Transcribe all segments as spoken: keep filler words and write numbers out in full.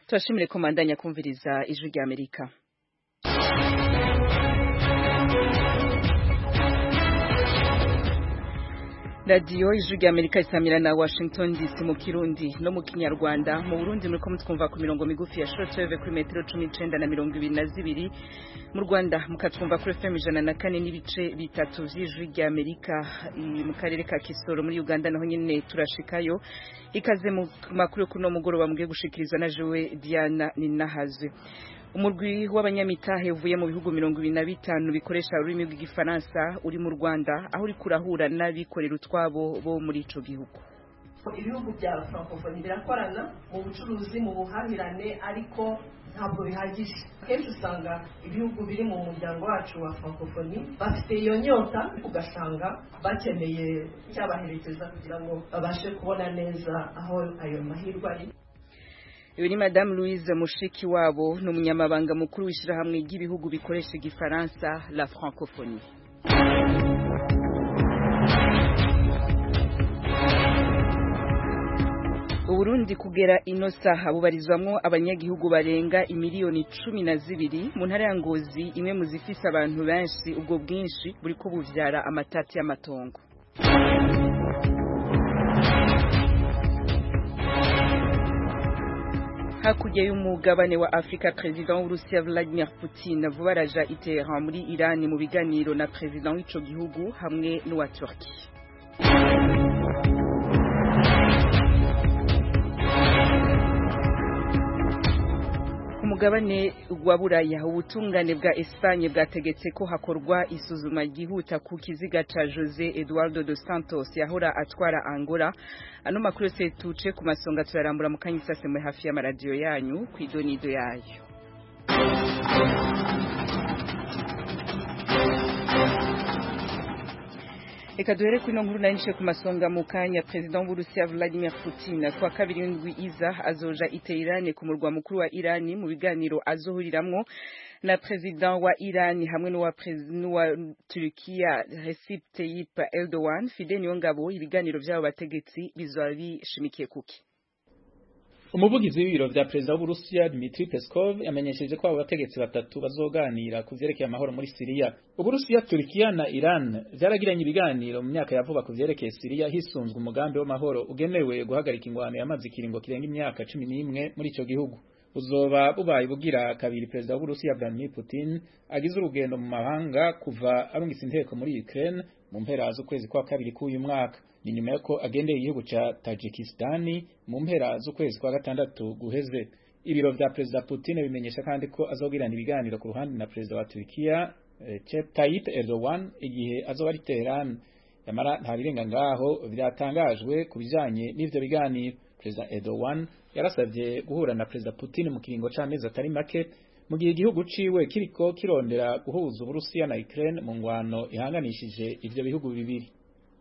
Turashimire komandanya kumviriza ijwi rya Amerika. Radio ijwi rya Amerika isamira na Washington D C mu Kirundi no mu Kinyarwanda. Mu Burundi muriko mutwumva ku mirongo migufi ya shortwave kuri metero cumi n'icenda na mirongo ibiri na zibiri. Mu Rwanda mukatwumva kuri F M ijana na kane n'ibice bitatu vy'ijwi rya Amerika. Mu karere ka Kisoro muri Uganda naho nyene turashikayo. Ikaze mu makuru kuno mugoroba mugiye gushikirizwa na jewe Diana Ninahazwe. Umurwi w'abanyamitahe uvuye mu bihugu mirongo ibiri na bitanu bikoresha ururimi rw'igifaransa uri mu Rwanda aho uri kurahura n'abikorera utwabo bo muri ico gihugu. Ibihugu bya Francophonie birakorana mu bucuruzi mu buhahirane ariko ntabwo bihagije. Kenshi usanga ibihugu biri mu muryango wacu wa Francophonie bafite iyo nyota ugasanga bakeneye cyabaherekeza kugira ngo babashe kubona neza aho ayo mahirwe ari. Ibi ni Madame Louise Mushikiwabo n'umunyamabanga mukuru w'ishirahamwe ry'ibihugu bikoresha igifaransa la Francophonie. Uburundi kugera ino saha bubarizwamwo abanyagihugu barenga imiliyoni cumi na zibiri mu ntara ya Ngozi, imwe mu zifise abantu benshi ubwo bwinshi buriko buvyara amatati y'amatongo. Hakurya y'umugabane wa Afrika, President w'Urusiya Vladimir Putin vuba araja i Tehran muri Iran mu biganiro na President w'ico gihugu hamwe n'uwa Turkiya. Umugabane wa Buraya, ubutungane bwa Espagne bwategetse ko hakorwa isuzuma ryihuta ku kiziga ca José Eduardo dos Santos yahora atwara Angola. Ano makuru yose tuce ku masonga turarambura mu kanyisase muri hafi y'amaradiyo yanyu kw'idonido yayo. Eka duhere kwino nkuru nanishe ku masonga mu kanya. President w'Urusiya Vladimir Putin kwa kabiri w'indwi iza azoja i Tehran ku murwa mukuru wa Iran mu biganiro azohuriramwo na President wa Iran hamwe n'uwa President wa Turkiya Recep Tayyip Erdogan. Fidel Niyongabo, ibiganiro vy'abo bategetsi bizoba bishimikiye kuki? Umuvugizi w'ibiro vya President w'Uburusiya Dmitry Peskov yamenyesheje ko abo bategetsi batatu bazoganira ku vyerekeye amahoro muri Syria. Uburusiya, Turkiya na Iran vyaragiranye ibiganiro mu myaka ya vuba ku vyerekeye Syria hisunzwe umugambi w'amahoro ugenewe guhagarika ingwano yamaze ikiringo kirenga imyaka cumi n'imwe muri ico gihugu. Uzoba bubaye bugira kabiri President w'Uburusiya Vladimir Putin agize urugendo mu mahanga kuva arungitse inteko muri Ukraine mu mpera z'ukwezi kwa kabiri k'uyu mwaka. Ni nyuma yako agendeye igihugu ca Tajikistan mu mpera z'ukwezi kwa gatandatu guheze. Ibiro vya President Putin bimenyesha kandi ko azogirana ibiganiro ku ruhande na President wa Turkiya Recep Tayyip Erdogan igihe azoba ari Tehran. Yamara nta birenga ngaho vyatangajwe ku bijanye n'ivyo biganiro. President Erdogan yarasavye guhura na President Putin mu kiringo c'amezi atari make mu gihe igihugu ciwe kiriko kirondera guhuza Uburusiya na Ukraine mu ngwano ihanganishije ivyo bihugu bibiri.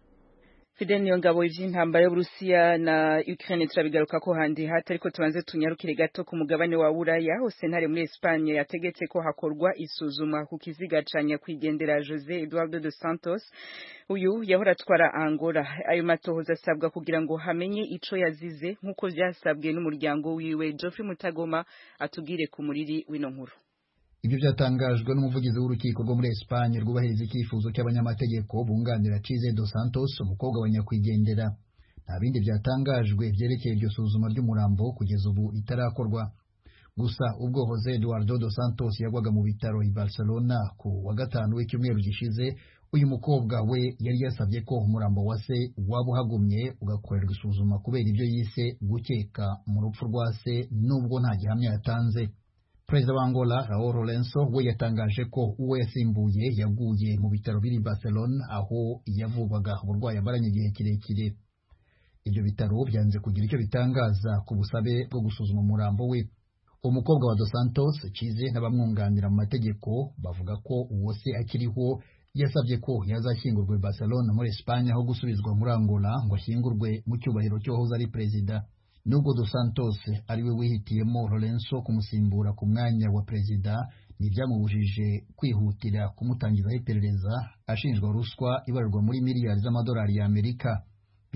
Fidel Niyongabo, ivy'intambara y'Uburusiya na Ukraine turabigaruka ko handi hata, ariko tubanze tunyarukire gato ku mugabane wa Buraya. Hose ntare muri Espagne yategetse ko hakorwa isuzuma ku kiziga ca nyakwigendera José Eduardo dos Santos, uyu yahora atwara Angola. Ayo matohoza asabwa kugira ngo hamenye ico yazize nk'uko vyasabwe n'umuryango wiwe. Geoffrey Mutagoma atubwire ku muriri w'ino nkuru. Ibyo byatangajwe n'umuvugizi w'urukiko rwo muri Espagne rwubahiriza icyifuzo cy'abanyamategeko bunganira José dos Santos, umukobwa wa nyakwigendera. Nta bindi byatangajwe byerekeye iryo suzuma ry'umurambo kugeza ubu itarakorwa. Gusa ubwo José Eduardo dos Santos yagwaga mu bitaro i Barcelona ku wa gatanu w'icyumweru gishize, uyu mukobwa we yari yasabye ko umurambo wa se waba uhagumye ugakorerwa isuzuma kubera ibyo yise gukeka mu rupfu rwa se nubwo nta gihamya yatanze. Perezida wa Angola Raul Lourenço we yatangaje ko uwo yasimbuye yaguye mu bitaro biri Barcelona aho yavugwaga uburwayi amaranye igihe kirekire. Ibyo bitaro byanze kugira icyo bitangaza ku busabe bwo gusuzuma umurambo we. Umukobwa wa dos Santos Chize n'abamwunganira mu mategeko bavuga ko uwo se akiriho yasabye ko yazashyingurwa i Barcelona muri Espagne aho gusubizwa muri Angola ngo ashyingurwe mu cyubahiro cyohoze ari perezida. Nubwo dos Santos ariwe wihitiyemo Lourenço kumusimbura ku mwanya wa perezida, ntibyamubujije kwihutira kumutangizaho iperereza ashinjwa ruswa ibarirwa muri miliyari z'amadolari y'Amerika.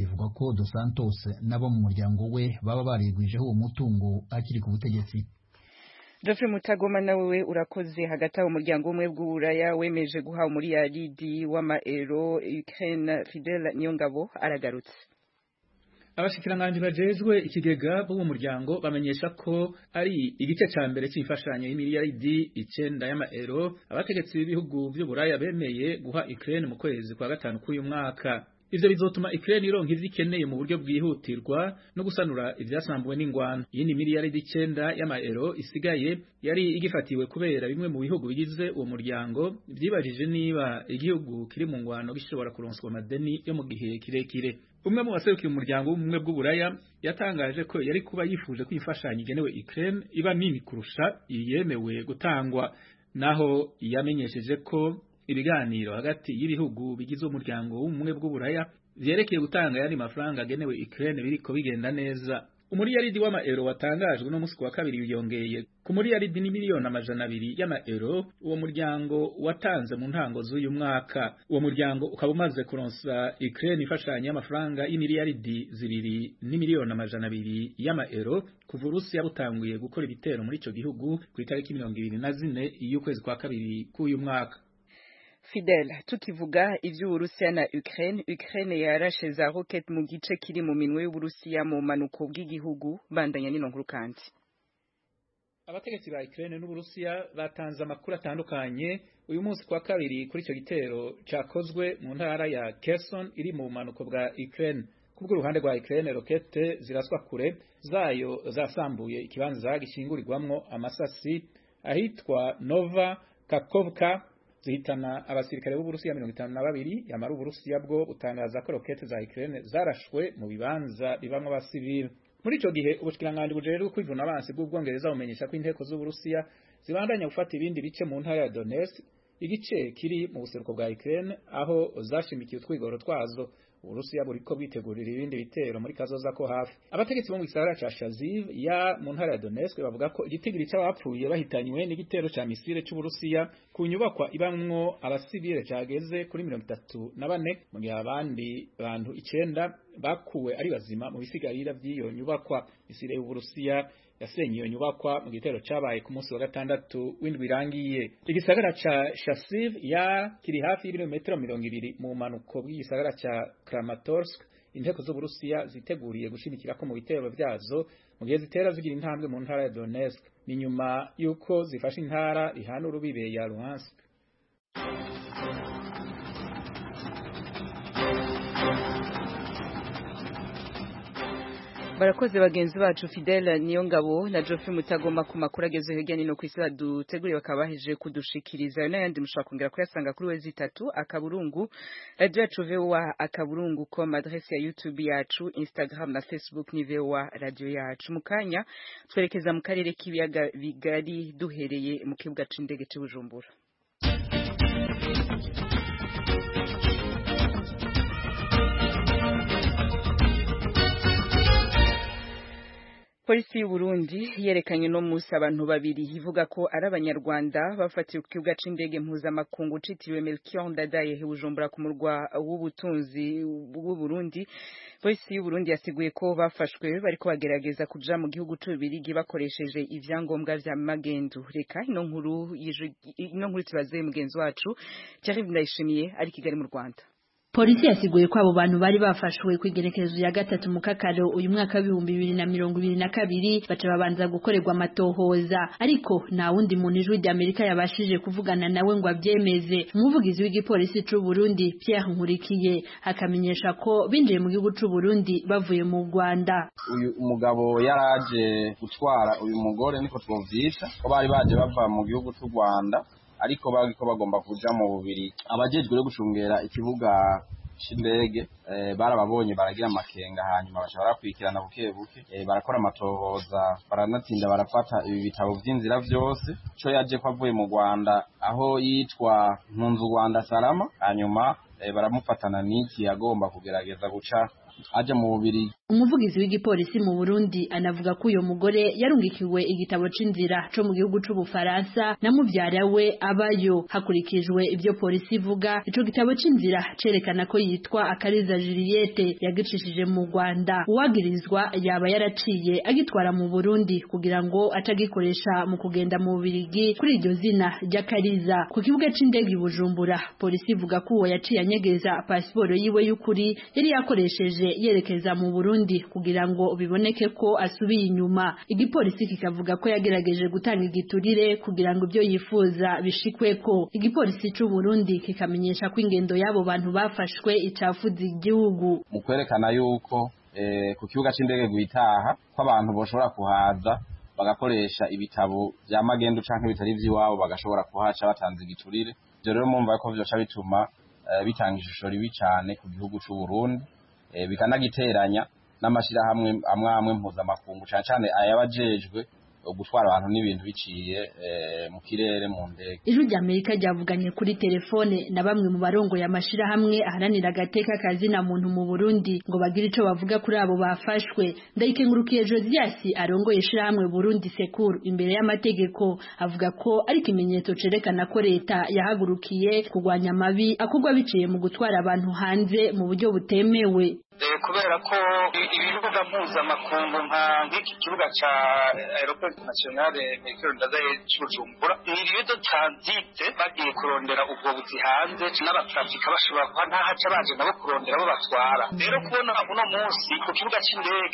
bivugwa ko Dos Santos nabo mu muryango we baba barigwijeho uwo mutungo akiri ku butegetsi. Geoffrey Mutagoma nawe urakoze. Hagati aho umuryango umwe bw'Uburaya wemeje guha umuriyaridi w'amaero Ukraine. Fidel Niyongabo aragarutse. Abashikiranganje bajejwe ikigega b'uwo muryango bamenyesha ko ari igice ca mbere c'imfashanyo y'imiliyaridi icenda y'amaero abategetsi b'ibihugu by'Uburaya bemeye guha Ukraine mu kwezi kwa gatanu k'uyu mwaka. Ivyo bizotuma Ukraine ironka ivyo ikeneye mu buryo bwihutirwa no gusanura ivyasambuwe n'ingwano. Yindi miliyaridi icenda y'amaero isigaye yari igifatiwe kubera bimwe mu bihugu bigize uwo muryango vyibajije niba igihugu kiri mu ngwano gishobora kuronswa amadeni yo mu gihe kirekire. Umwe mu baserukiye umuryango w'ubumwe bw'Uburaya yatangaje ko yari kuba yifuje ko imfashanyo igenewe Ukraine iba nini kurusha iyemewe gutangwa, naho yamenyesheje ko ibiganiro hagati y'ibihugu bigize umuryango w'ubumwe bw'Uburaya vyerekeye gutanga yandi mafaranga agenewe Ukraine biriko bigenda neza. Umuriyaridi w'amaero watangajwe no musi wa kabiri yongeye ku muriyaridi ni miliyoni amajana abiri y'amaero uwo muryango watanze mu ntango z'uyu mwaka. Uwo muryango ukaba umaze kuronsa Ukraine ifashanyo y'amafaranga y'imiliyaridi zibiri ni miliyoni amajana abiri y'amaero kuva Urusiya butanguye gukora ibitero muri ico gihugu ku itariki mirongo ibiri na zine y'ukwezi kwa kabiri k'uyu mwaka. Fidel, tukivuga ivy'Uburusiya na Ukraine, Ukraine yarashe za rocket mu gice kiri mu minwe y'Uburusiya mu manuko bw'igihugu. Bandanya nino nkuru kandi. Abategetsi ba Ukraine n'Uburusiya batanze amakuru atandukanye uyu munsi kwa kabiri kuri ico gitero cakozwe mu ntara ya Kherson iri mu manuko bwa Ukraine. Kubwo uruhande rwa Ukraine, rokete ziraswa kure zayo zasambuye ikibanza gishingurirwamwo amasasi ahitwa Nova Kakhovka, zihitana abasirikare b'Uburusiya mirongo itanu na babiri. Yamara Uburusiya bwo butangaza ko rokete za Ukraine zarashwe mu bibanza bibamwe abasivili. Muri ico gihe ubushikiranganje bujejwe kwivuna abansi bw'Ubwongereza bumenyesha ko inteko z'Uburusiya zibandanya gufata ibindi bice mu ntara ya Donetsk, igice kiri mu buseruko bwa Ukraine aho zashimikiye utwigoro twazo. Uburusiya buriko bwitegurira ibindi bitero muri kazoza ko hafi. Abategetsi bo mu gisagara ca Shaziv ya mu ntara ya Donetsk bavuga ko igitigiri c'abapfuye bahitanywe n'igitero ca misile c'Uburusiya ku nyubakwa ibamwo abasivile cageze kuri mirongo itatu na bane, mu gihe abandi bantu icenda bakuwe ari bazima mu bisigarira by'iyo nyubakwa. Misile y'Uburusiya yasenye iyo nyubakwa mu gitero cabaye ku munsi wa gatandatu w'indwi irangiye. Igisagara ca Shaziv ya kiri hafi y'ibirometero mirongo ibiri mu manuko bw'igisagara ca Kramatorsk. Inteko z'Uburusiya ziteguriye gushimikira ko mu bitero vyazo mu gihe zitera zigira intambwe mu ntara ya Donetsk, ni nyuma yuko zifashe intara ihana urubibe ya Luhansk. Barakoze bagenzi bacu Fidel Niyongabo na Geoffrey Mutagoma ku makuru ageze hirya no kwisi duteguriye bakabaheje kudushikiriza n'ayandi mushaka kongera kuyasanga kuri wezi itatu akaburungu radio yacu V O A akaburungu com, adresse ya YouTube yacu, Instagram na Facebook ni V O A radio yacu. Mukanya twerekeza mu karere k'ibiyaga bigari duhereye mu kibuga c'indege cy'i Bujumbura. Polisi y'u Burundi yerekanye no musi abantu babiri ivuga ko ari abanyarwanda bafatiwe ku kibuga c'indege mpuzamakungu citiriwe Melchior Ndadaye i Bujumbura ku murwa w'ubutunzi bw'u Burundi. Polisi y'u Burundi yasiguye ko bafashwe bariko bagerageza kuja mu gihugu c'Ububirigi bakoresheje ivyangombwa vya magendu. Reka ino nkuru ino nkuru tubaze mugenzi wacu Thierry Ndayishimiye ari Kigali mu Rwanda. Polisi yasiguye ko abo bantu bari bafashwe kwigerekezo ya gatatu mu kakaro uyu mwaka w'ibihumbi bibiri na mirongo ibiri na kabiri, baca babanza gukorerwa amatohoza, ariko nta wundi muntu ijwi ry'Amerika yabashije kuvugana nawe ngo abyemeze. Umuvugizi w'igipolisi c'u Burundi Pierre Nkurikiye akamenyesha ko binjiye mu gihugu c'u Burundi bavuye mu Rwanda. Uyu umugabo yaraje gutwara uyu mugore niko twovyita ko bari baje bava mu gihugu c'u Rwanda, ariko bagiko bagomba kuja mu Bubiri. Abajejwe rero gucungera ikibuga c'indege eh, barababonye baragira amakenga, hanyuma bashobora kwikirana buke buke eh, barakora amatohoza, baranatinda barafata ibi bitabo vy'inzira vyose. Co yaje ko avuye mu Rwanda aho yitwa Mpunzu Rwanda Salama, hanyuma e, baramufatana n'iki agomba kugerageza guca aje mu bubiri. Umuvugizi w'igipolisi mu Burundi anavuga ko uyo mugore yarungikiwe igitabo c'inzira co mu gihugu c'Ubufaransa na muvyara we abayo. Hakurikijwe ivyo polisi ivuga, ico gitabo c'inzira cerekana ko yitwa Akariza Juliette yagicishije mu Rwanda. Uwagirizwa yaba yaraciye agitwara mu Burundi kugira ngo atagikoresha mu kugenda mu Bubiligi kuri iryo zina ry'Akariza. Ku kibuga c'indege i Bujumbura, polisi ivuga ko uwo yaciye anyegeza pasiporo yiwe y'ukuri yari yakoresheje yerekeza mu Burundi kugira ngo biboneke ko asubiye inyuma. Igipolisi kikavuga ko yagerageje gutanga igiturire kugira ngo ibyo yifuza bishikweko. Igipolisi c'u Burundi kikamenyesha ko ingendo yabo bantu bafashwe icafuza igihugu. Mu kwerekana yuko eh, ku kibuga c'indege guitaha ko abantu boshobora kuhaza bagakoresha ibitabo vya magendu canke bitari vy'iwabo bagashobora kuhaca batanze igiturire. Ivyo rero mumva ko vyoca bituma eh, bitanga ishusho ribi cane ku gihugu c'u Burundi, eh, bikanagiteranya n'amashirahamwe amwe amwe mpuzamakungu cane cane ayabajejwe gutwara abantu n'ibintu biciye e, mu kirere mu ndege. Ijwi ry'Amerika ryavuganye kuri telefone na bamwe mu barongo y'amashirahamwe aharanira agateka kazi na muntu mu Burundi ngo bagire ico bavuga kuri abo bafashwe. Ndayikengurukiye Josias arongoye ishirahamwe Burundi Secure imbere y'amategeko avuga ko ari kimenyetso cerekana ko leta yahagurukiye kugwanya amabi akugwa biciye mu gutwara abantu hanze mu buryo butemewe. Kubera ko ibibuga mpuzamakungu nka nk'iki kibuga ca Aeroport National Melchior Ndadaye c'Ubujumbura iriyo transite bagiye kurondera ubwo buzi hanze n'abatrafika bashobora kuba ntahaca baje nabo kurondera abo batwara. Rero kubona uno munsi ku kibuga c'indege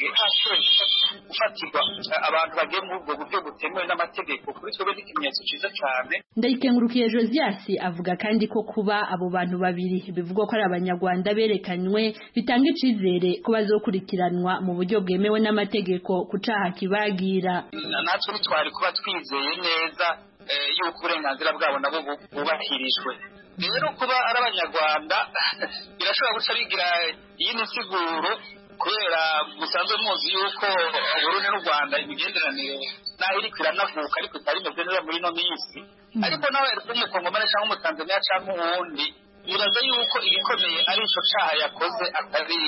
gufatirwa abantu bagiye mu ubwo buryo butemewe n'amategeko kuri twebwe n'ikimenyetso ciza cyane. Ndayikengurukiye Josias avuga kandi ko kuba abo bantu babiri bivugwa ko ari abanyarwanda berekanywe bitanga icizere ko bazokurikiranwa mu buryo bwemewe n'amategeko kucaha kibagira. Natwe twari kuba twizeye neza yuko uburenganzira bwabo nabo bubahirijwe. Rero kuba ari abanyarwanda birashobora guca bigira iyindi nsiguro kubera musanzwe muzi yuko Burundi n'u Rwanda imigenderanire naho iri kwiranavuka ariko itari imeze neza muri no minsi. Ariko nawe umukongomani cyangwa umutanzania cyangwa uwundi uraza yuko ibikomeye ari ico caha yakoze atari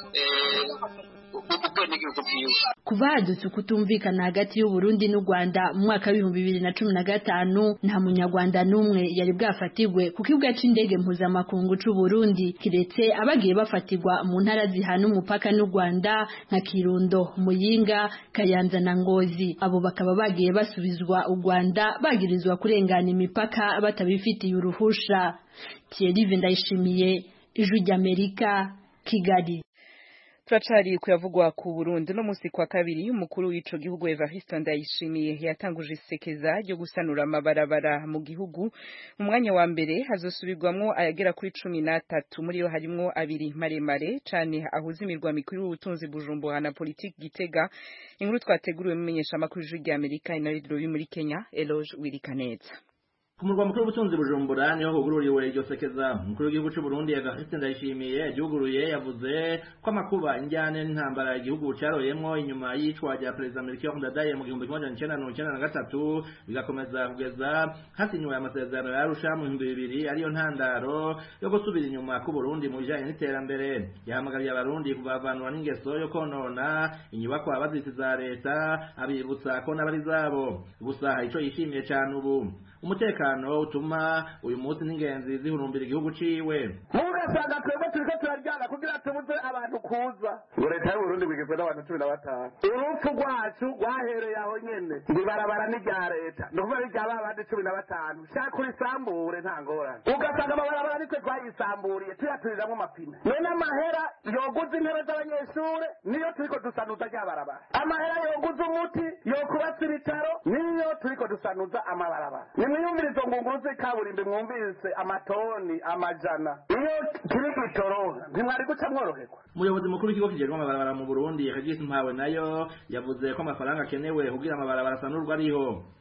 ubwenegihugu bwiwe. Kuva hadutse kutumvikana hagati y'u Burundi n'u Rwanda mu mwaka w'ibihumbi bibiri na cumi na gatanu nta munyarwanda n'umwe yari bwafatirwe ku kibuga c'indege mpuzamakungu c'u Burundi kiretse abagiye bafatirwa mu ntara zihana umupaka n'u Rwanda nka Kirundo, Muyinga, Kayanza na Ngozi. Abo bakaba bagiye basubizwa u Rwanda bagirizwa kurengana imipaka batabifitiye uruhusha. Thierry Ndayishimiye, Ijwi ry'Amerika, Kigali. Turacari kuyavugwa ku Burundi no musi kwa kabiri umukuru w'ico gihugu Evariste Ndayishimiye yatanguje isekeza ryo gusanura amabarabara mu gihugu. Mu mwanya wa mbere hazosubirwamwo ayagera kuri cumi na tatu, muri yo harimwo abiri maremare cane ahuza imirwa mikuru y'ubutunzi Bujumbura na politiki Gitega. Inkuru twateguriwe mumenyesha makuru y'Ijwi ry'Amerika inaridro muri Kenya Eloge Wirikaneza. Ku murwa mukuru w'ubutunzi Bujumbura niho hugururiwe iryo sekeza. Umukuru w'igihugu cy'u Burundi Evariste Ndayishimiye yuguruye yavuze ko amakuba injyane n'intambara igihugu caroyemwo inyuma y'icwa rya Perezida Melchior Ndadaye mu gihumbi kimwe magana cenda mirongo icenda na gatatu bigakomeza kugeza hasinywe amasezerano ya Arusha mu bihumbi bibiri ariyo ntandaro yo gusubira inyuma ku Burundi mu bijanye n'iterambere. Yahamagariye abarundi kubavanwa n'ingeso yo konona inyubakwa baziti za leta abibutsa ko n'abari zabo. Gusa ico yishimiye cyane ubu umutekano utuma uyu munsi n'ingenzi zihurumbira igihugu ciwe. Murasanga twebwe turiko turaryana kugira tubuze abantu kuza ngo leta y'u Burundi bigizwe n'abantu cumi na batanu. Urupfu rwacu rwahereye aho nyene ndibarabara n'irya leta nduvuga n'irya babandi cumi na batanu shaka urisambure nta ngorane. Ugasanga amabarabara nitwe twayisamburiye tuyaturiramwo amapine. None amahera yoguza intebe z'abanyeshure niyo turiko dusanuza rya barabara. Amahera yoguza umuti yokubatsa ibitaro niyo turiko dusanuza amabarabara. Nimwiyumvirizo ngunguru z'ikaburimbi mwumvise amatoni amajana iyo kiri kitoroha ntimwari guca mworoherwa. Umuyobozi mukuru w'ikigo kijejwe amabarabara mu Burundi Regis Mpawe nayo yavuze ko amafaranga akenewe kugira amabarabara asanurwa ariho.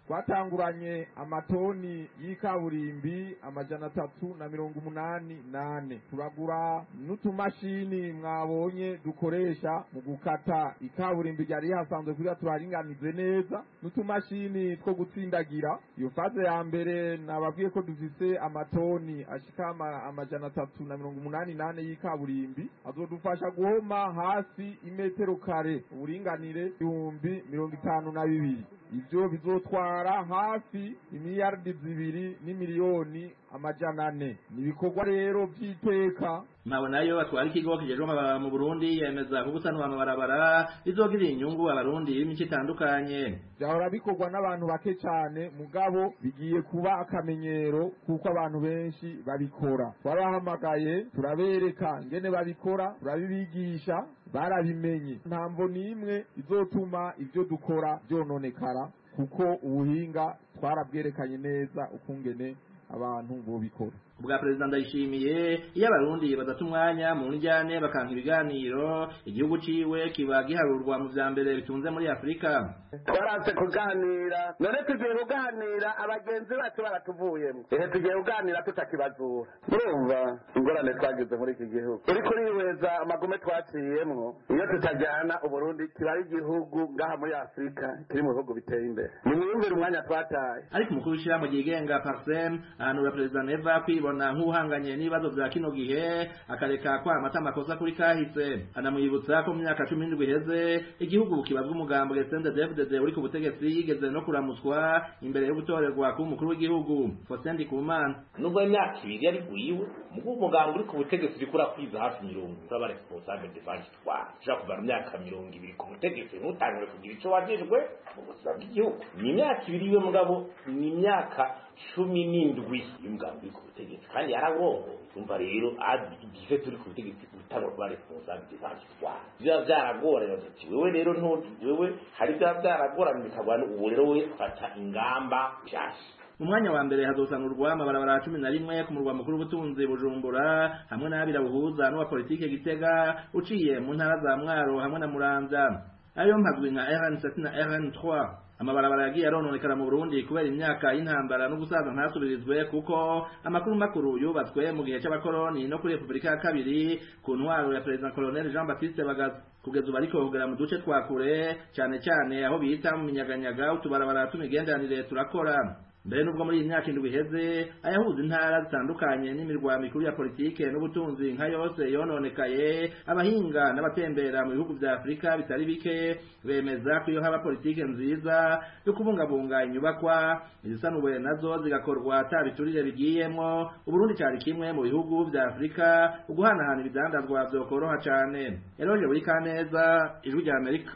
twatanguranye amatoni y'ikaburimbi amajana atatu na mirongo umunani nane turagura n'utumashini mwabonye dukoresha mu gukata ikaburimbi ryari hasanzwe kugira turaringanize neza n'utumashini two gutsindagira. Iyo faze ya mbere nababwiye ko dufise amatoni ashika amajana atatu na mirongo umunani nane y'ikaburimbi azodufasha guhoma hasi imetero kare uburinganire ibihumbi mirongo itanu na bibiri. Ivyo bizotwara hafi imiliyaridi zibiri n'imiliyoni amajana ane. Nibikorwa rero vy'iteka. Mabonayo atwara ikigo kijejwe amabarabara mu Burundi yemeza ko gusanura amabarabara bizogirira inyungu abarundi b'imico itandukanye. Byahora bikorwa n'abantu bake cyane mugabo bigiye kuba akamenyero kuko abantu benshi babikora. Twabahamagaye turabereka ngene babikora, turabibigisha, barabimenye. Ntamvo nimwe izotuma ivyo dukora byononekara kuko ubuhinga twarabwerekanye neza ukungene abantu bo bikora. Ubwa President Ndayishimiye iyo abarundi badata umwanya mu njyane bakanka ibiganiro igihugu ciwe kiba giharurwa mu vya mbere bitunze muri Afrika. Twaranse kuganira none tugiye kuganira abagenzi bacu baratuvuyemo ehe tugiye kuganira tutakibazura. Urumva ingorane twagize muri iki gihugu uri kuriweza amagume twaciyemwo iyo tutajyana uburundi kiba ari igihugu ngaha muri Afrika kiri mu bihugu biteye imbere. Ni mwumvira umwanya twataye. Ariko umukuru w'ishirahamwe ryigenga Parsem ahanura President Eva kwibona nk'uhanganye n'ibibazo vya kino gihe akareka kwa amata amakosa kuri kahise. Anamwibutsa ko mu myaka cumi n'indwi iheze igihugu kibazwa umugambwe C N D D F D D uri ku butegetsi yigeze no kuramutswa imbere yo gutorerwa ku mukuru w'igihugu Faustin Ndikumana. Nubwo imyaka ibiri yari guyiwe mu umugambwe uri ku butegetsi uri kurakwiza hafi mirongo z'aba responsable de banki twa shaka kuva mu myaka mirongo ibiri ku butegetsi ntutangire kugira ico wajejwe mu buzima bw'igihugu. Ni imyaka ibiri we mugabo ni imyaka cumi n'indwi y'umugambwe uri ku butegetsi kandi yararongo. Umva rero agize turi ku butegetsi utangwa kuba responsable de banki twa bya byaragoranye ati wewe rero ntuzi wewe hari bya byaragoranye bikagwana ubu rero we fata ingamba byashye. Mu mwanya wa mbere hazosanurwa amabarabara cumi na rimwe ku murwa mukuru w'ubutunzi Bujumbura hamwe n'abira buhuza n'uwa politike Gitega uciye mu ntara za Mwaro hamwe na Muramvya. Ayo mpagwi nka R N sept na R N trois. Amabarabara yagiye arononekara mu Burundi kubera imyaka y'intambara no gusaza ntasubirizwe kuko amakuru makuru yubatswe mu gihe cy'abakoroni no kuri Republika ya kabiri ku ntwaro ya President Colonel Jean Baptiste Bagaza. Kugeza ubu ariko kugera mu duce twa kure cyane cyane aho bita mu minyaganyaga utubarabara tumigenderanire turakora. Mbere nubwo muri iyi myaka indwi iheze ayahuza intara zitandukanye n'imirwa mikuru ya politike n'ubutunzi nka yose yononekaye, abahinga n'abatembera mu bihugu vya Afrika bitari bike bemeza ko iyo haba politike nziza yo kubungabunga inyubakwa izisanuwe nazo zigakorwa atabiturire bigiyemwo, Uburundi cyari kimwe mu bihugu vya Afrika uguhanahana ibidandazwa vyokoroha cane. Eroje buri kaneza, Ijwi rya Amerika.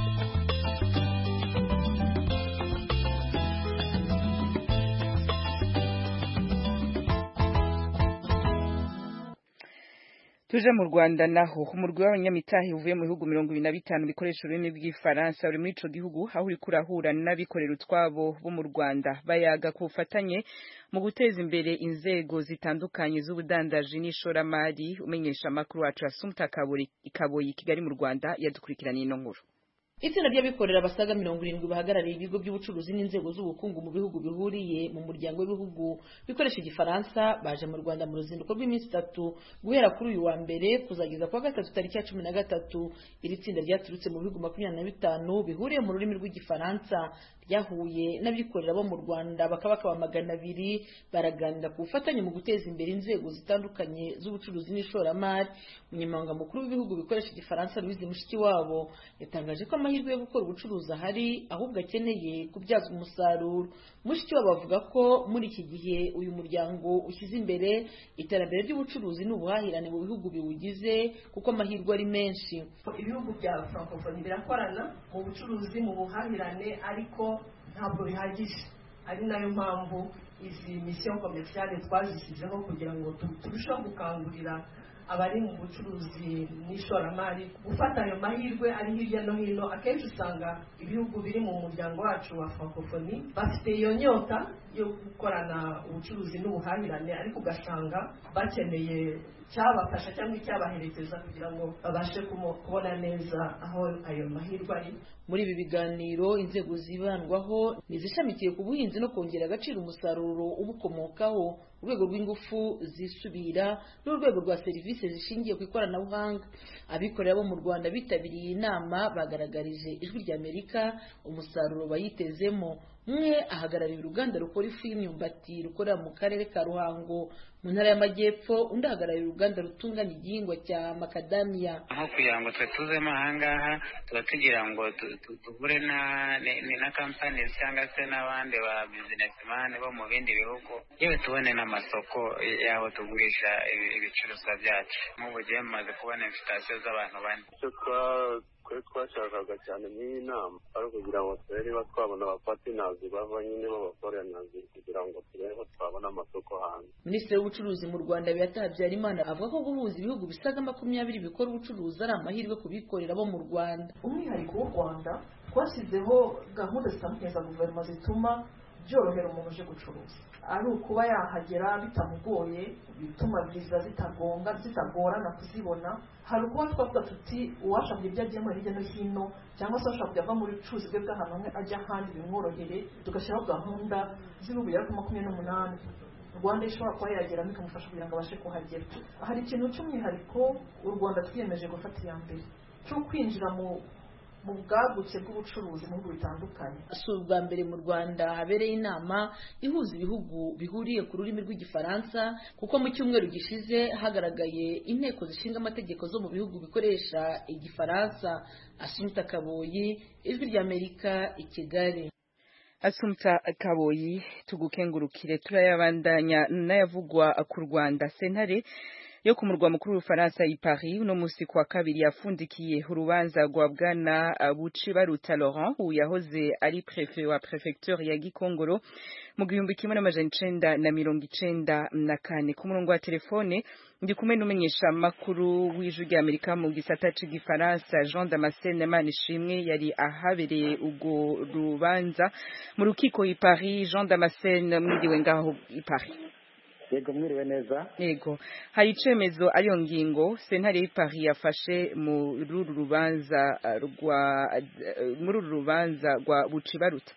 Tuje mu Rwanda naho umurwi w'abanyamitahe uvuye mu bihugu mirongo ibiri na bitanu bikoresha ururimi rw'ifaransa uri muri ico gihugu aho uri kurahura n'abikorera utwabo bo mu Rwanda bayaga ku bufatanye mu guteza imbere inzego zitandukanye z'ubudandaji n'ishoramari. Umenyesha amakuru wacu Assumpta Kaboyi Kaboyi Kigali mu Rwanda yadukurikirana ino nkuru. Itsinda ry'abikorera basaga mirongo irindwi bahagarariye ibigo by'ubucuruzi n'inzego z'ubukungu mu bihugu bihuriye mu muryango w'ibihugu bikoresha igifaransa baje mu Rwanda mu ruzinduko rw'iminsi itatu guhera kuri uyu wa mbere kuzageza kwa gatatu tariki ya cumi na gatatu. Iri tsinda ryaturutse mu bihugu makumyabiri na bitanu bihuriye mu rurimi rw'igifaransa ryahuye n'abikorera bo mu Rwanda bakabaka magana abiri baraganira ku bufatanye mu guteza imbere inzego zitandukanye z'ubucuruzi n'ishoramari. Umunyamabanga mukuru w'ibihugu bikoresha igifaransa Louise Mushikiwabo yatangaje ko amahirwe yo gukora ubucuruzi ahari ahubwo akeneye kubyazwa umusaruro. Mushikiwabo avuga ko muri iki gihe uyu muryango ushyize imbere iterambere ry'ubucuruzi n'ubuhahirane mu bihugu biwugize kuko amahirwe ari menshi. Ibihugu bya Francophonie birakorana mu bucuruzi mu buhahirane ariko ntabwo bihagije, ari nayo mpamvu izi mission commerciale twazishyizeho kugira ngo turusheho gukangurira abari mu bucuruzi n'ishoramari gufata ayo mahirwe ari hirya no hino. Akenshi usanga ibihugu biri mu muryango wacu wa Francophonie bafite iyo nyota yo gukorana ubucuruzi n'ubuhahirane ariko ugasanga bakeneye cyabafasha cyangwa icyabaherekeza kugira ngo babashe kubona neza aho ayo mahirwe ari. Muri ibi biganiro inzego zibandwaho nizishamikiye ku buhinzi no kongera agaciro umusaruro ubukomokaho, urwego rw'ingufu zisubira n'urwego rwa serivisi zishingiye ku ikoranabuhanga. Abikorera bo mu Rwanda bitabiriye inama bagaragarije Ijwi ry'Amerika umusaruro bayitezemo. Umwe ahagarariye uruganda rukora ifu y'imyumbati rukorera mu karere ka Ruhango mu ntara y'Amajyepfo, undi ahagarariye uruganda rutunganya igihingwa cya makadamiya. Aho kugira ngo twe tuzemo ahangaha tuba tugira ngo duhure na na kampani cyangwa se n'abandi ba businessman bo mu bindi bihugu, yewe tubone n'amasoko yaho tugurisha ibicuruzwa byacu. Nk'ubu gihe maze kubona invitation z'abantu bane. Kwe twashakaga cyane n'iyi nama ari kugira ngo turebe niba twabona abapatinasi bava nyine b'abakoranazi kugira ngo turebe ko twabona amasoko hanze. Minisitiri w'ubucuruzi mu Rwanda Beata Habyarimana avuga ko guhuza ibihugu bisaga makumyabiri bikora ubucuruzi ari amahirwe ku bikorera bo mu Rwanda. Umwihariko w'u Rwanda twashyizeho gahunda zitandukanye za guverinoma zituma byorohera umuntu uje gucuruza, ari ukuba yahagera bitamugoye, bituma viza zitagonga zitagorana kuzibona. Hari ukuba twavuga tuti uwashaka ibyo agiyemo hirya no hino cyangwa se ashaka kujya ava muri bucuruzi bwe bw'ahantu hamwe ajya ahandi bimworohere, tugashyiraho gahunda z'ibihugu bigera kuri makumyabiri n'umunani Rwanda ishobora kuba yageramo ikamufasha kugira ngo abashe kuhagera. Hari ikintu cy'umwihariko u Rwanda twiyemeje gufata iya mbere cyo kwinjira mu mu bwagutse bw'ubucuruzi mu bihugu bitandukanye. Si ubwa mbere mu Rwanda habereye inama ihuza ibihugu bihuriye ku rurimi rw'igifaransa, kuko mu cyumweru gishize hagaragaye inteko zishinga amategeko zo mu bihugu bikoresha igifaransa. Asumta Kaboyi, Ijwi ry'Amerika, i Kigali. Asumta Kaboyi, tugukengurukire. Turayabandanya n'ayavugwa ku Rwanda. Sentare yo ku murwa mukuru w'Ufaransa i Paris uno musi kwa kabiri yafundikiye urubanza rwa bwana Bucibaruta Laurent uyahoze ari prefet wa prefecture ya Gikongoro mu gihumbi kimwe n'amajana icenda na mirongo icenda na kane. Ku murongo wa telefone ndi kumwe n'umenyesha makuru w'Ijwi ry'Amerika mu gisata c'igifaransa Jean Damascene Manishimwe yari ahabereye ubwo rubanza mu rukiko i Paris. Jean Damascene, mwiriwe ngaho i Paris? Yego, mwiriwe neza. Yego, hari icemezo ariyo ngingo sentare y'Paris yafashe mu ruru rubanza rwa muri uru rubanza rwa Bucibaruta?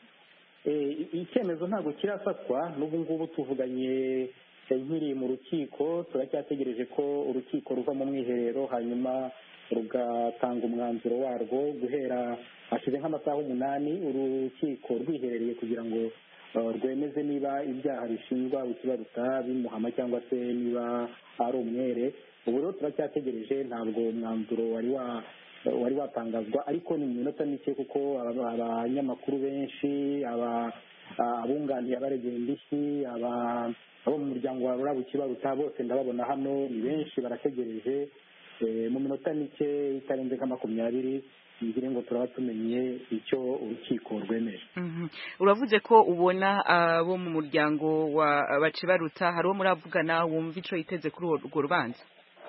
Eh, icyemezo ntabwo kirafatwa n'ubu ngubu tuvuganye nkiri mu rukiko, turacyategereje ko urukiko ruva mu mwiherero hanyuma rugatanga umwanzuro warwo. Guhera hashize nk'amasaha umunani urukiko rwiherereye kugira ngo rwemeze niba ibyaha bishinjwa Bucibaruta bimuhama cyangwa se niba ari umwere. Ubu rero turacyategereje, ntabwo umwanzuro wari wa wari watangazwa, ariko ni mu minota mike kuko abanyamakuru benshi, abunganiye abaregera indishyi, abo mu muryango wa Laurent Bucibaruta bose ndababona hano, ni benshi barategereje. Mu minota mike itarenze nka makumyabiri ngire ngo turaba tumenye icyo urukiko rwemeje. Mhm. Uravuze ko ubona abo mu muryango wa Bucibaruta hari uwo muravugana wumva ico yiteze kuri urwo rubanza?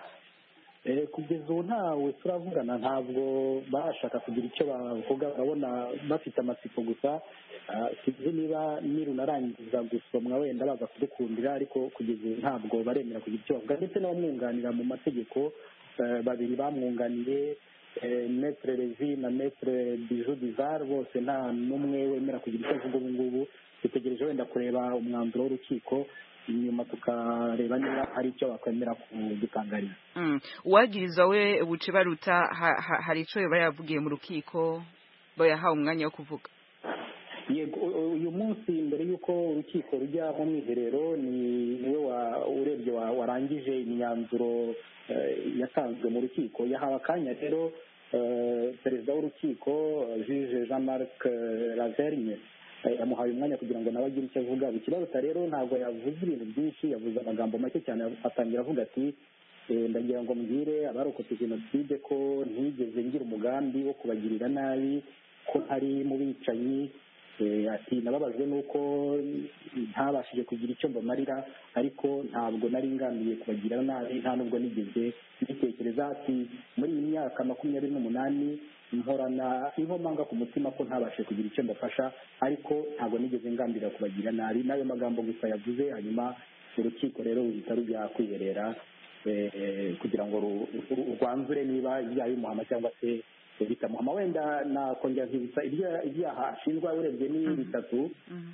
Eh, kugeza ubu ntawe turavugana, ntabwo bashaka kugira icyo bavuga, urabona bafite amatsiko gusa. Sinzi niba nirunarangiza gusomwa wenda baza kudukundira, ariko kugeza ubu ntabwo baremera kugira icyo bavuga. Ndetse n'abamwunganira mu mategeko babiri bamwunganiye, Maître Levi na Maître Bijou Bizarre, bose nta n'umwe wemera kugira icyo avuga. Ubu ngubu dutegereje wenda kureba umwanzuro w'urukiko, inyuma tukareba niba hari icyo bakwemera kudutangariza. Mm. Uwagiriza we Bucibaruta ha, ha, hari ico yoba yavugiye mu rukiko bayahawe umwanya wo kuvuga? Yego, uyu munsi mbere y'uko urukiko rujya mu mwiherero ni niwe urebye warangije imyanzuro yatanzwe mu rukiko. Yahawe akanya rero perezida w'urukiko Juge Jean-Marc Lavergne yamuhaye umwanya kugira ngo nawe agire icyo avuga. Bucibaruta rero ntabwo yavuze ibintu byinshi, yavuze amagambo make cyane. Atangira avuga ati ndagira ngo mbwire abarokotse jenoside ko ntigeze ngira umugambi wo kubagirira nabi, ko ntari mu bicanyi. Ati nababajwe nuko ntabashije kugira icyo mbamarira, ariko ntabwo nari ngambiriye kubagirira nabi, nta nubwo nigeze mbitekereza. Ati muri iyi myaka makumyabiri n'umunani mporana inkomanga ku mutima ko ntabashe kugira icyo mbafasha ariko ntabwo nigeze ngambira kubagira nabi n'ayo magambo gusa yavuze. Hanyuma urukiko rero ruhita rujya kwiherera kugira ngo rwanzure niba ibyaha bimuhama cyangwa se bitamuhama. Wenda nakongera nkibutsa ibyaha ashinjwa urebye ni bitatu,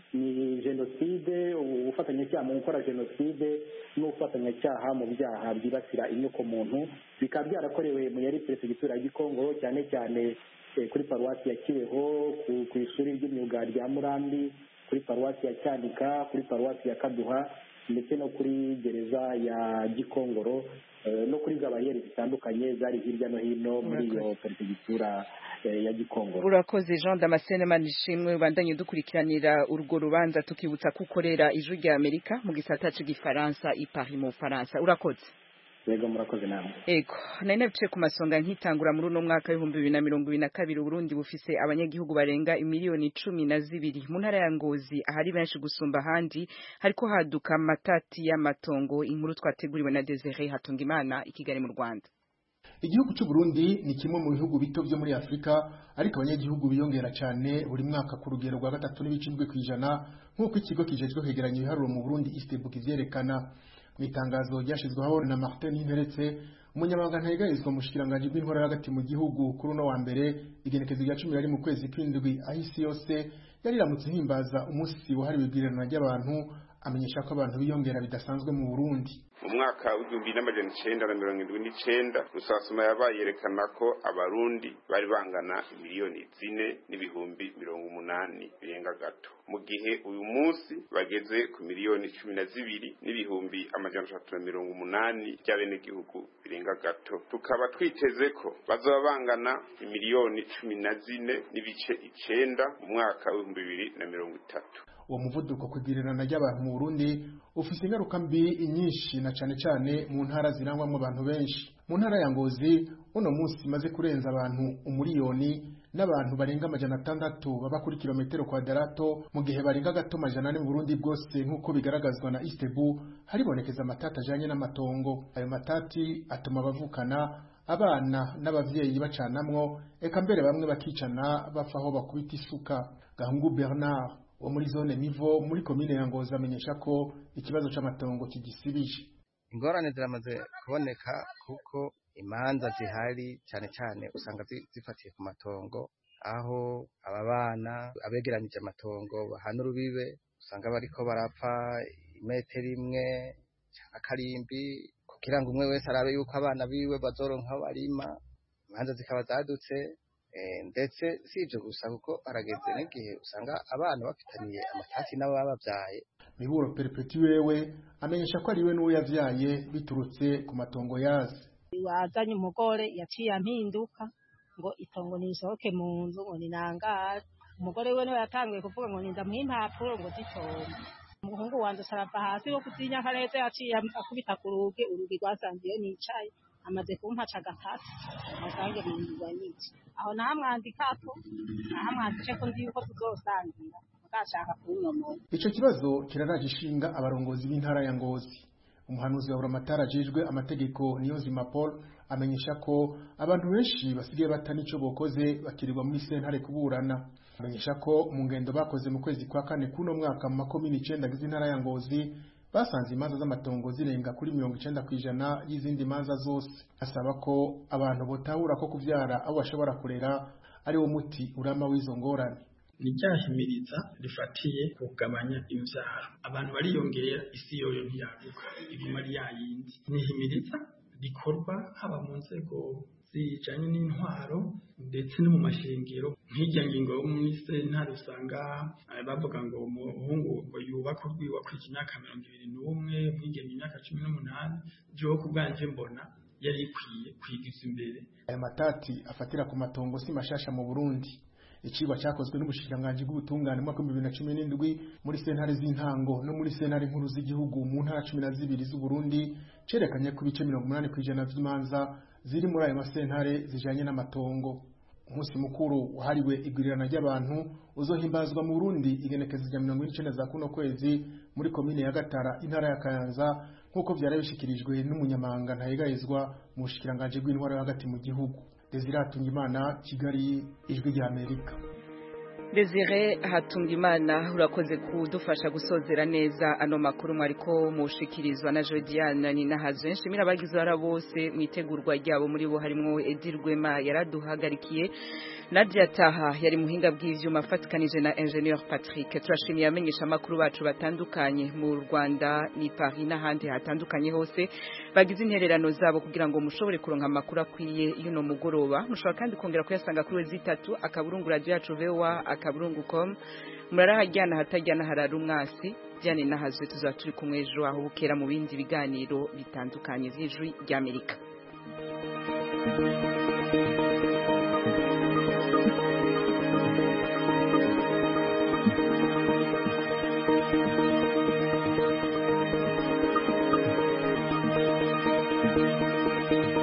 ni jenoside, ubufatanyacyaha mu gukora jenoside n'ubufatanyacyaha mu byaha byibasira inyokomuntu, bikaba byarakorewe mu yari perefegitura ya Gikongoro, cyane cyane kuri paruwasi ya Kibeho, ku ishuri ry'imyuga rya Murambi, kuri paruwasi ya Cyanika, kuri paruwasi ya Kaduha ndetse no kuri gereza ya Gikongoro no kuri za bariyeri zitandukanye zari hirya no hino muri iyo perefegitura ya Gikongoro. Urakoze Jean Damascene Manishimwe, ubandanye dukurikiranira urwo rubanza, tukibutsa ko ukorera ijwi rya Amerika mu gisata cy'igifaransa i Paris mu Faransa. Urakoze. Yego murakoze namwe. Ego nari nabice ku masonga nkitangura muri uno mwaka w'ibihumbi bibiri na mirongo ibiri na kabiri Burundi bufise abanyagihugu barenga imiliyoni cumi na zibiri. Mu ntara ya Ngozi ahari benshi gusumba ahandi hariko haduka amatati y'amatongo. Inkuru twateguriwe na Desire Hatungimana i Kigali mu Rwanda. Igihugu cy'u Burundi ni kimwe mu bihugu bito byo muri Afrika, ariko abanyagihugu biyongera cyane buri mwaka ku rugero rwa gatatu n'ibicindwe kwijana nk'uko ikigo kijejwe kwegeranya ibiharuro mu Burundi Istebu kivyerekana. Mu itangazo ryashizweho na Martin Interetse, umunyamabanga ntayigarizwa mu shikiranganje bw'intwara hagati mu gihugu kuri no wa mbere igenekezo rya cumi mu kwezi kw'indwi ahisi yose yariramutse himbaza umunsi wahariwe igwirirana ry'abantu, amenyesha ko abantu biyongera bidasanzwe mu Burundi. Mu mwaka w'igihumbi n'amajana icenda na mirongo indwi n'icenda Rusasuma yabaye yerekana ko abarundi bari bangana miliyoni zine n'ibihumbi mirongo umunani birenga gato, mu gihe uyu munsi bageze ku miliyoni cumi na zibiri n'ibihumbi amajana atatu na mirongo umunani by'abenegihugu birenga gato. Tukaba twiteze ko bazoba bangana miliyoni cumi na zine n'ibice icenda mu mwaka w'ibihumbi bibiri na mirongo itatu. Uwo muvuduko kwigirirana ry'abantu mu Burundi ufise ingaruka mbi nyinshi na cane cane mu ntara zirangwamo abantu benshi. Mu ntara ya Ngozi uno munsi maze kurenza abantu umuriyoni n'abantu barenga amajana atandatu baba kuri kilometero kwadarato, mu gihe barenga gato amajana ane mu Burundi bwose nk'uko bigaragazwa na Istebu. Haribonekeza amatati ajanye n'amatongo. Ayo matati atuma bavukana, abana n'abavyeyi bacanamwo, eka mbere bamwe bakicana bafaho bakubita isuka. Gahungu Bernard wo muri zone Nivo muri komine ya Ngozi amenyesha ko ikibazo c'amatongo kigisibije. Ingorane ziramaze kuboneka kuko imanza zihari cyane cyane usanga zifatiye ku matongo, aho aba bana abegeranije amatongo bahana urubibe usanga bariko barapfa imetero imwe cyangwa karimbi kugira ngo umwe wese arabe yuko abana biwe bazoronka barima. Imanza zikaba zadutse, ndetse sije gusa kuko arageze n'igihe usanga abana bafitaniye amatati n'ababavyaye. Miburo Perpeti wewe amenyesha ko ariwe n'uwo yavyaye biturutse ku matongo yazi. Wazanye umugore yaciye ampinduka ngo itongo nisohoke mu nzu ngo ninangara. Umugore we niwe yatanguye kuvuga ngo nindamuha impapuro ngo zitonde. Umuhungu wanje sarava hasi wo kutinya karete yaciye akubita ku rugi, urugi rwasangiye nicaye amaze kumpaca gatatu asange bindwa n'iki. Aho nahamwandikako nahamwandike ko ndi yuko tuzosangira mugashaka kunyomoza. Ico kibazo kiraraje ishinga abarongozi b'intara ya Ngozi. Umuhanuzi wa Buramatari ajejwe amategeko Niyonzima Paul amenyesha ko abantu benshi basigaye batani ico bokoze bakirirwa muri sentare kuburana. Amenyesha ko mu ngendo bakoze mu kwezi kwa kane kuno mwaka mu makomine icenda agize intara ya Ngozi basanze imanza z'amatongo zirenga kuri mirongo icenda kwijana y'izindi manza zose. Asaba ko abantu botahura ko kuvyara abo bashobora kurera ari wo muti urama w'izo ngorane. Niryahimiriza rifatiye kugabanya imvyaro. Abantu bariyongera, isi yoyo ntiyaguka, ibima ryayindi. Nihimiriza rikorwa haba mu nzego zijanye n'intwaro ndetse no mu mashengero. Nk'irya ngingo yo muri sentare usanga bavuga ngo umuhungu ngo yubaka urwiwa kw'iki imyaka mirongo ibiri n'umwe, umwigeme imyaka cumi n'umunani. Jewe ku bwanje mbona yari ikwiye kwigiza imbere. Aya matati afatira ku matongo si mashasha mu Burundi. Icigwa cyakozwe n'ubushikiranganje bw'ubutungane mu mwaka w'ibihumbi bibiri na cumi n'indwi muri sentare z'intango no muri sentare nkuru z'igihugu mu ntara cumi na zibiri z'u Burundi cerekanye ko ibice mirongo umunani kwijana vy'imanza ziri muri ayo masentare zijanye n'amatongo. Umunsi mukuru wahariwe igwirirana ry'abantu uzohimbazwa mu Burundi igenekezo rya mirongo ine za kuno kwezi muri komine ya Gatara intara ya Kayanza nk'uko vyari bishikirijwe n'umunyamabanga ntayegayezwa mu bushikiranganje bw'intwaro hagati mu gihugu. Desire Hatungimana, Kigali, Ijwi rya Amerika. Desire Hatungimana, urakoze kudufasha gusozera neza ano makuru mwariko mushikirizwa na Jodiane ni nahazo nshimira abagize bara bose mwitegurwa ryabo muri bo harimo Edirwema yaraduhagarikiye Nadia Taha yari muhinga bw'ivyuma fatikanije na Engineer Patrick. Turashimiye amenyesha makuru bacu batandukanye mu Rwanda ni Paris n'ahandi hatandukanye hose bagize intererano zabo kugira ngo mushobore kuronka amakuru akwiye yuno mugoroba. Mushobora kandi kongera kuyasanga kuri wezi itatu akaburungu radio yacu V O A akaburungu com. Murarahajyana hatajyana harara umwasi byane nahazwe tuzaturi kumwe ejo aho bukera mu bindi biganiro bitandukanye vy'Ijwi rya Amerika.